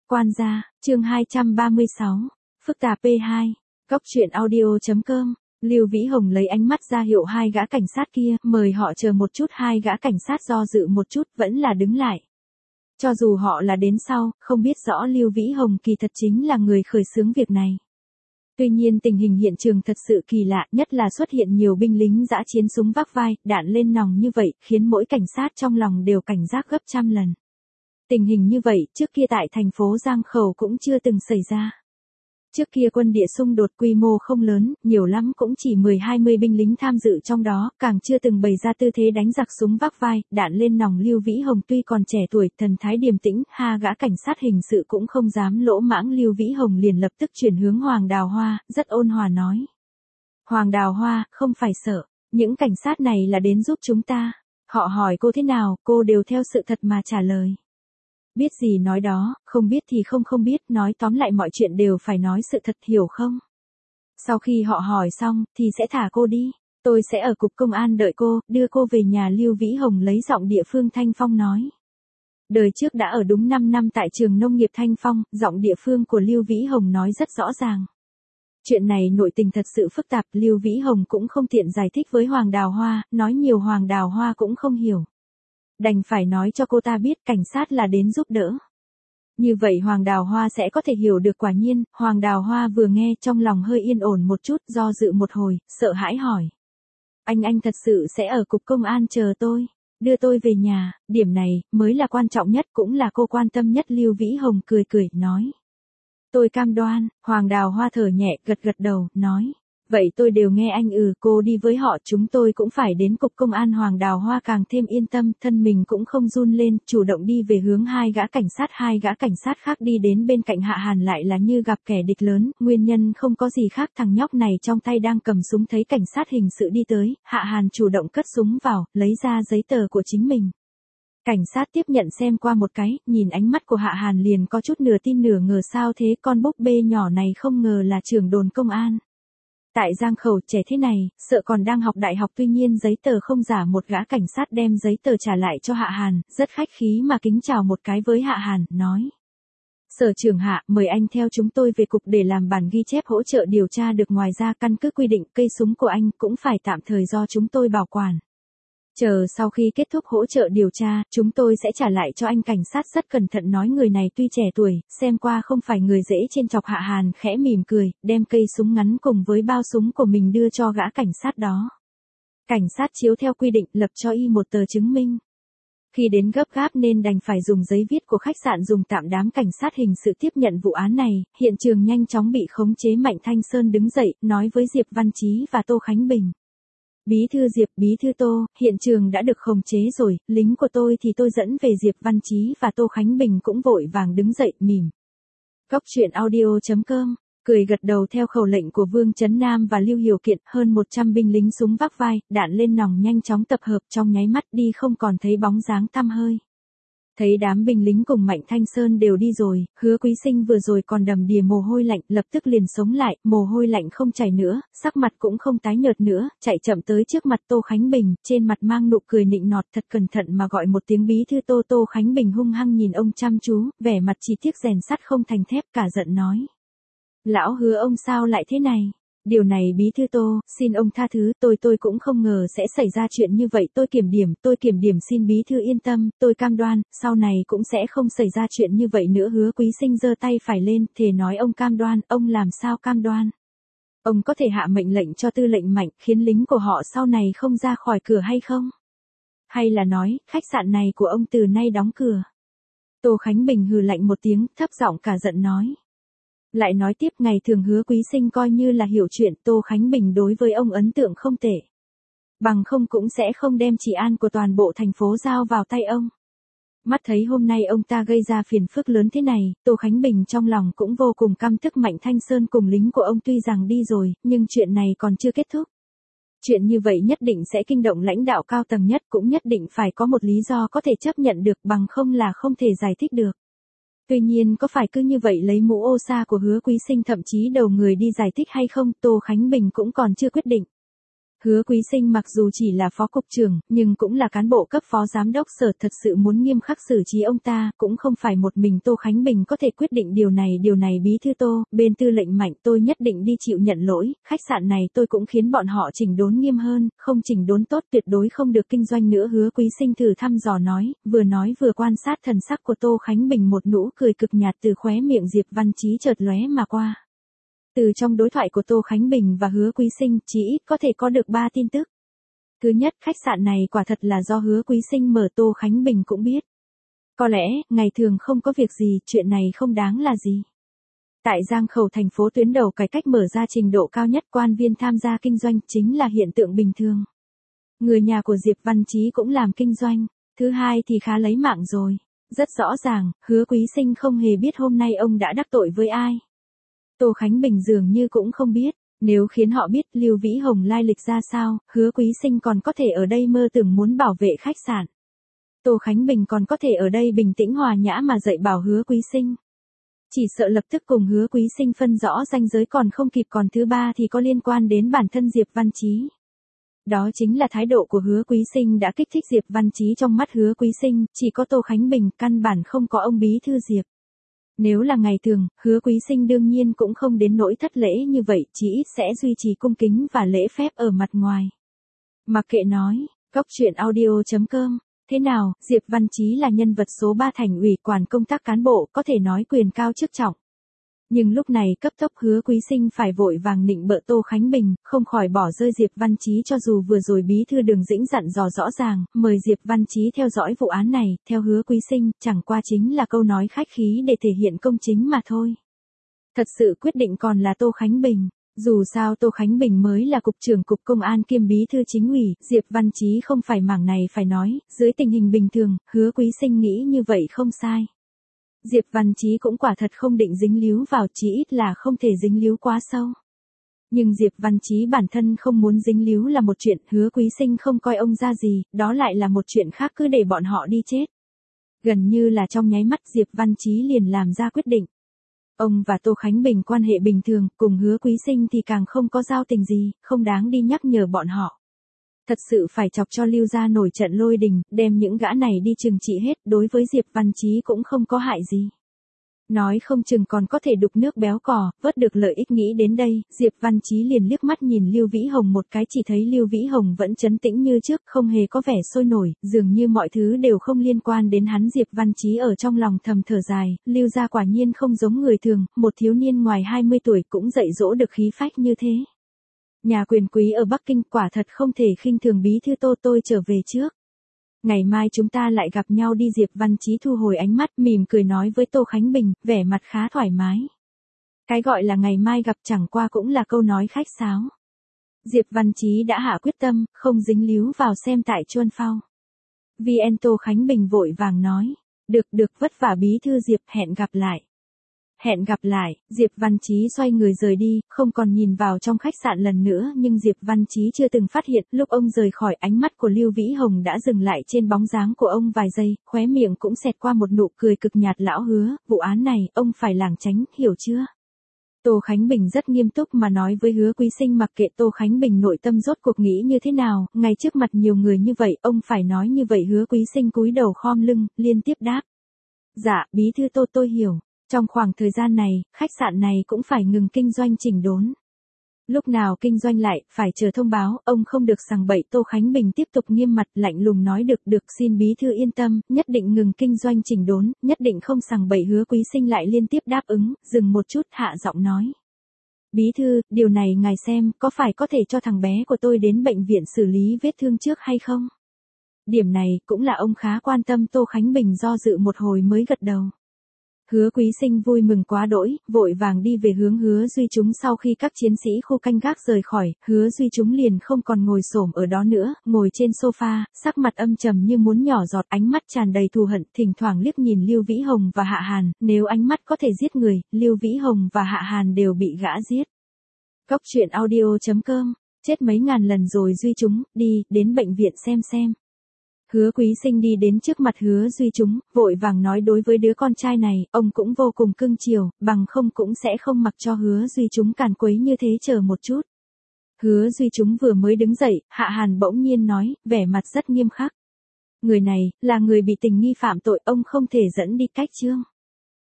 Quan gia, chương 236, phức tạp P2, Góc truyện audio.com. Lưu Vĩ Hồng lấy ánh mắt ra hiệu hai gã cảnh sát kia, mời họ chờ một chút. Hai gã cảnh sát do dự một chút, vẫn là đứng lại. Cho dù họ là đến sau, không biết rõ Lưu Vĩ Hồng kỳ thật chính là người khởi xướng việc này. Tuy nhiên tình hình hiện trường thật sự kỳ lạ, nhất là xuất hiện nhiều binh lính dã chiến súng vác vai, đạn lên nòng như vậy, khiến mỗi cảnh sát trong lòng đều cảnh giác gấp trăm lần. Tình hình như vậy, trước kia tại thành phố Giang Khẩu cũng chưa từng xảy ra. Trước kia quân địa xung đột quy mô không lớn, nhiều lắm cũng chỉ 10-20 binh lính tham dự trong đó, càng chưa từng bày ra tư thế đánh giặc súng vác vai, đạn lên nòng. Lưu Vĩ Hồng tuy còn trẻ tuổi, thần thái điềm tĩnh, hai gã cảnh sát hình sự cũng không dám lỗ mãng. Lưu Vĩ Hồng liền lập tức chuyển hướng Hoàng Đào Hoa, rất ôn hòa nói. Hoàng Đào Hoa, không phải sợ, những cảnh sát này là đến giúp chúng ta. Họ hỏi cô thế nào, cô đều theo sự thật mà trả lời. Biết gì nói đó, không biết thì không biết, nói tóm lại mọi chuyện đều phải nói sự thật, hiểu không? Sau khi họ hỏi xong, thì sẽ thả cô đi. Tôi sẽ ở cục công an đợi cô, đưa cô về nhà. Lưu Vĩ Hồng lấy giọng địa phương Thanh Phong nói. Đời trước đã ở đúng 5 năm tại trường nông nghiệp Thanh Phong, giọng địa phương của Lưu Vĩ Hồng nói rất rõ ràng. Chuyện này nội tình thật sự phức tạp, Lưu Vĩ Hồng cũng không tiện giải thích với Hoàng Đào Hoa, nói nhiều Hoàng Đào Hoa cũng không hiểu. Đành phải nói cho cô ta biết cảnh sát là đến giúp đỡ. Như vậy Hoàng Đào Hoa sẽ có thể hiểu được. Quả nhiên, Hoàng Đào Hoa vừa nghe trong lòng hơi yên ổn một chút, do dự một hồi, sợ hãi hỏi. Anh thật sự sẽ ở cục công an chờ tôi, đưa tôi về nhà, điểm này mới là quan trọng nhất, cũng là cô quan tâm nhất. Lưu Vĩ Hồng cười nói. Tôi cam đoan. Hoàng Đào Hoa thở nhẹ, gật đầu, nói. Vậy tôi đều nghe anh. Cô đi với họ, chúng tôi cũng phải đến cục công an. Hoàng Đào Hoa càng thêm yên tâm, thân mình cũng không run lên, chủ động đi về hướng hai gã cảnh sát. Hai gã cảnh sát khác đi đến bên cạnh Hạ Hàn lại là như gặp kẻ địch lớn, nguyên nhân không có gì khác, thằng nhóc này trong tay đang cầm súng, thấy cảnh sát hình sự đi tới, Hạ Hàn chủ động cất súng vào, lấy ra giấy tờ của chính mình. Cảnh sát tiếp nhận xem qua một cái, nhìn ánh mắt của Hạ Hàn liền có chút nửa tin nửa ngờ. Sao thế, con búp bê nhỏ này không ngờ là trưởng đồn công an. Tại Giang Khẩu trẻ thế này, sợ còn đang học đại học. Tuy nhiên giấy tờ không giả. Một gã cảnh sát đem giấy tờ trả lại cho Hạ Hàn, rất khách khí mà kính chào một cái với Hạ Hàn, nói. Sở trưởng Hạ, mời anh theo chúng tôi về cục để làm bản ghi chép hỗ trợ điều tra được. Ngoài ra căn cứ quy định, cây súng của anh cũng phải tạm thời do chúng tôi bảo quản. Chờ sau khi kết thúc hỗ trợ điều tra, chúng tôi sẽ trả lại cho anh. Cảnh sát rất cẩn thận nói. Người này tuy trẻ tuổi, xem qua không phải người dễ trêu chọc. Hạ Hàn khẽ mỉm cười, đem cây súng ngắn cùng với bao súng của mình đưa cho gã cảnh sát đó. Cảnh sát chiếu theo quy định, lập cho y một tờ chứng minh. Khi đến gấp gáp nên đành phải dùng giấy viết của khách sạn dùng tạm. Đám cảnh sát hình sự tiếp nhận vụ án này, hiện trường nhanh chóng bị khống chế. Mạnh Thanh Sơn đứng dậy, nói với Diệp Văn Chí và Tô Khánh Bình. Bí thư Diệp, bí thư Tô, hiện trường đã được khống chế rồi, lính của tôi thì tôi dẫn về. Diệp Văn Chí và Tô Khánh Bình cũng vội vàng đứng dậy, mỉm. Góc truyện audio.com, cười gật đầu theo khẩu lệnh của Vương Chấn Nam và Lưu Hiểu Kiện. Hơn 100 binh lính súng vác vai, đạn lên nòng nhanh chóng tập hợp, trong nháy mắt đi không còn thấy bóng dáng tăm hơi. Thấy đám binh lính cùng Mạnh Thanh Sơn đều đi rồi, Hứa Quý Sinh vừa rồi còn đầm đìa mồ hôi lạnh, lập tức liền sống lại, mồ hôi lạnh không chảy nữa, sắc mặt cũng không tái nhợt nữa, chạy chậm tới trước mặt Tô Khánh Bình, trên mặt mang nụ cười nịnh nọt, thật cẩn thận mà gọi một tiếng bí thư Tô. Tô Khánh Bình hung hăng nhìn ông chăm chú, vẻ mặt chỉ tiếc rèn sắt không thành thép, cả giận nói. Lão Hứa, ông sao lại thế này? Điều này bí thư Tô, xin ông tha thứ, tôi cũng không ngờ sẽ xảy ra chuyện như vậy. Tôi kiểm điểm, xin bí thư yên tâm, tôi cam đoan, sau này cũng sẽ không xảy ra chuyện như vậy nữa. Hứa Quý Sinh giơ tay phải lên, thề nói. Ông cam đoan, ông làm sao cam đoan? Ông có thể hạ mệnh lệnh cho tư lệnh Mạnh, khiến lính của họ sau này không ra khỏi cửa hay không? Hay là nói, khách sạn này của ông từ nay đóng cửa? Tô Khánh Bình hừ lạnh một tiếng, thấp giọng cả giận nói. Lại nói tiếp, ngày thường Hứa Quý Sinh coi như là hiểu chuyện, Tô Khánh Bình đối với ông ấn tượng không tệ. Bằng không cũng sẽ không đem trị an của toàn bộ thành phố giao vào tay ông. Mắt thấy hôm nay ông ta gây ra phiền phức lớn thế này, Tô Khánh Bình trong lòng cũng vô cùng căm tức. Mạnh Thanh Sơn cùng lính của ông tuy rằng đi rồi, nhưng chuyện này còn chưa kết thúc. Chuyện như vậy nhất định sẽ kinh động lãnh đạo cao tầng nhất, cũng nhất định phải có một lý do có thể chấp nhận được, bằng không là không thể giải thích được. Tuy nhiên có phải cứ như vậy lấy mũ ô sa của Hứa Quý Sinh thậm chí đầu người đi giải thích hay không, Tô Khánh Bình cũng còn chưa quyết định. Hứa Quý Sinh mặc dù chỉ là phó cục trưởng, nhưng cũng là cán bộ cấp phó giám đốc sở, thật sự muốn nghiêm khắc xử trí ông ta, cũng không phải một mình Tô Khánh Bình có thể quyết định điều này bí thư Tô, bên tư lệnh Mạnh tôi nhất định đi chịu nhận lỗi, khách sạn này tôi cũng khiến bọn họ chỉnh đốn nghiêm hơn, không chỉnh đốn tốt tuyệt đối không được kinh doanh nữa. Hứa Quý Sinh thử thăm dò nói vừa quan sát thần sắc của Tô Khánh Bình, một nụ cười cực nhạt từ khóe miệng Diệp Văn Chí chợt lóe mà qua. Từ trong đối thoại của Tô Khánh Bình và Hứa Quý Sinh, chỉ ít có thể có được 3 tin tức. Thứ nhất, khách sạn này quả thật là do Hứa Quý Sinh mở, Tô Khánh Bình cũng biết. Có lẽ, ngày thường không có việc gì, chuyện này không đáng là gì. Tại Giang Khẩu, thành phố tuyến đầu cải cách mở ra trình độ cao nhất, quan viên tham gia kinh doanh chính là hiện tượng bình thường. Người nhà của Diệp Văn Chí cũng làm kinh doanh. Thứ hai thì khá lấy mạng rồi. Rất rõ ràng, Hứa Quý Sinh không hề biết hôm nay ông đã đắc tội với ai. Tô Khánh Bình dường như cũng không biết, nếu khiến họ biết Lưu Vĩ Hồng lai lịch ra sao, Hứa Quý Sinh còn có thể ở đây mơ tưởng muốn bảo vệ khách sạn. Tô Khánh Bình còn có thể ở đây bình tĩnh hòa nhã mà dạy bảo Hứa Quý Sinh. Chỉ sợ lập tức cùng Hứa Quý Sinh phân rõ ranh giới còn không kịp, còn thứ ba thì có liên quan đến bản thân Diệp Văn Chí. Đó chính là thái độ của Hứa Quý Sinh đã kích thích Diệp Văn Chí. Trong mắt Hứa Quý Sinh, chỉ có Tô Khánh Bình, căn bản không có ông bí thư Diệp. Nếu là ngày thường, Hứa Quý Sinh đương nhiên cũng không đến nỗi thất lễ như vậy, chỉ ít sẽ duy trì cung kính và lễ phép ở mặt ngoài. Mặc kệ nói, Góc Chuyện Audio.com. Thế nào, Diệp Văn Chí là nhân vật số 3 thành ủy, quản công tác cán bộ, có thể nói quyền cao chức trọng. Nhưng lúc này cấp tốc Hứa Quý Sinh phải vội vàng nịnh bợ Tô Khánh Bình, không khỏi bỏ rơi Diệp Văn Chí. Cho dù vừa rồi bí thư Đường Dĩnh dặn dò rõ ràng, mời Diệp Văn Chí theo dõi vụ án này, theo Hứa Quý Sinh, chẳng qua chính là câu nói khách khí để thể hiện công chính mà thôi. Thật sự quyết định còn là Tô Khánh Bình. Dù sao Tô Khánh Bình mới là cục trưởng cục công an kiêm bí thư chính ủy, Diệp Văn Chí không phải mảng này phải nói, dưới tình hình bình thường, Hứa Quý Sinh nghĩ như vậy không sai. Diệp Văn Chí cũng quả thật không định dính líu vào, chí ít là không thể dính líu quá sâu. Nhưng Diệp Văn Chí bản thân không muốn dính líu là một chuyện, Hứa Quý Sinh không coi ông ra gì, đó lại là một chuyện khác, cứ để bọn họ đi chết. Gần như là trong nháy mắt Diệp Văn Chí liền làm ra quyết định. Ông và Tô Khánh Bình quan hệ bình thường, cùng Hứa Quý Sinh thì càng không có giao tình gì, không đáng đi nhắc nhở bọn họ. Thật sự phải chọc cho Lưu gia nổi trận lôi đình, đem những gã này đi trừng trị hết, đối với Diệp Văn Chí cũng không có hại gì. Nói không chừng còn có thể đục nước béo cò, vớt được lợi ích. Nghĩ đến đây, Diệp Văn Chí liền liếc mắt nhìn Lưu Vĩ Hồng một cái, chỉ thấy Lưu Vĩ Hồng vẫn trấn tĩnh như trước, không hề có vẻ sôi nổi, dường như mọi thứ đều không liên quan đến hắn. Diệp Văn Chí ở trong lòng thầm thở dài, Lưu gia quả nhiên không giống người thường, một thiếu niên ngoài 20 tuổi cũng dạy dỗ được khí phách như thế. Nhà quyền quý ở Bắc Kinh quả thật không thể khinh thường bí thư Tô, tôi trở về trước. Ngày mai chúng ta lại gặp nhau đi. Diệp Văn Chí thu hồi ánh mắt, mỉm cười nói với Tô Khánh Bình, vẻ mặt khá thoải mái. Cái gọi là ngày mai gặp chẳng qua cũng là câu nói khách sáo. Diệp Văn Chí đã hạ quyết tâm, không dính líu vào xem tại Chuân Phao. VN Tô Khánh Bình vội vàng nói, được vất vả bí thư Diệp, hẹn gặp lại. Hẹn gặp lại, Diệp Văn Chí xoay người rời đi, không còn nhìn vào trong khách sạn lần nữa. Nhưng Diệp Văn Chí chưa từng phát hiện, lúc ông rời khỏi, ánh mắt của Lưu Vĩ Hồng đã dừng lại trên bóng dáng của ông vài giây, khóe miệng cũng xẹt qua một nụ cười cực nhạt. Lão Hứa, vụ án này, ông phải lảng tránh, hiểu chưa? Tô Khánh Bình rất nghiêm túc mà nói với Hứa Quý Sinh. Mặc kệ Tô Khánh Bình nội tâm rốt cuộc nghĩ như thế nào, ngay trước mặt nhiều người như vậy, ông phải nói như vậy. Hứa Quý Sinh cúi đầu khom lưng, liên tiếp đáp. Dạ, bí thư Tô, tôi hiểu. Trong khoảng thời gian này, khách sạn này cũng phải ngừng kinh doanh chỉnh đốn. Lúc nào kinh doanh lại, phải chờ thông báo, ông không được sằng bậy. Tô Khánh Bình tiếp tục nghiêm mặt, lạnh lùng nói, được, xin bí thư yên tâm, nhất định ngừng kinh doanh chỉnh đốn, nhất định không sằng bậy. Hứa Quý Sinh lại liên tiếp đáp ứng, dừng một chút, hạ giọng nói. Bí thư, điều này ngài xem, có phải có thể cho thằng bé của tôi đến bệnh viện xử lý vết thương trước hay không? Điểm này, cũng là ông khá quan tâm. Tô Khánh Bình do dự một hồi mới gật đầu. Hứa Quý Sinh vui mừng quá đỗi, vội vàng đi về hướng Hứa Duy Chúng. Sau khi các chiến sĩ khu canh gác rời khỏi, Hứa Duy Chúng liền không còn ngồi xổm ở đó nữa, ngồi trên sofa, sắc mặt âm trầm như muốn nhỏ giọt, ánh mắt tràn đầy thù hận, thỉnh thoảng liếc nhìn Lưu Vĩ Hồng và Hạ Hàn, nếu ánh mắt có thể giết người, Lưu Vĩ Hồng và Hạ Hàn đều bị gã giết. Góc Chuyện Audio.com, chết mấy ngàn lần rồi Duy Chúng, đi, đến bệnh viện xem. Hứa Quý Sinh đi đến trước mặt Hứa Duy Chúng, vội vàng nói, đối với đứa con trai này, ông cũng vô cùng cưng chiều, bằng không cũng sẽ không mặc cho Hứa Duy Chúng càn quấy như thế. Chờ một chút. Hứa Duy chúng vừa mới đứng dậy, Hạ Hàn bỗng nhiên nói, vẻ mặt rất nghiêm khắc. Người này, là người bị tình nghi phạm tội, ông không thể dẫn đi cách trương.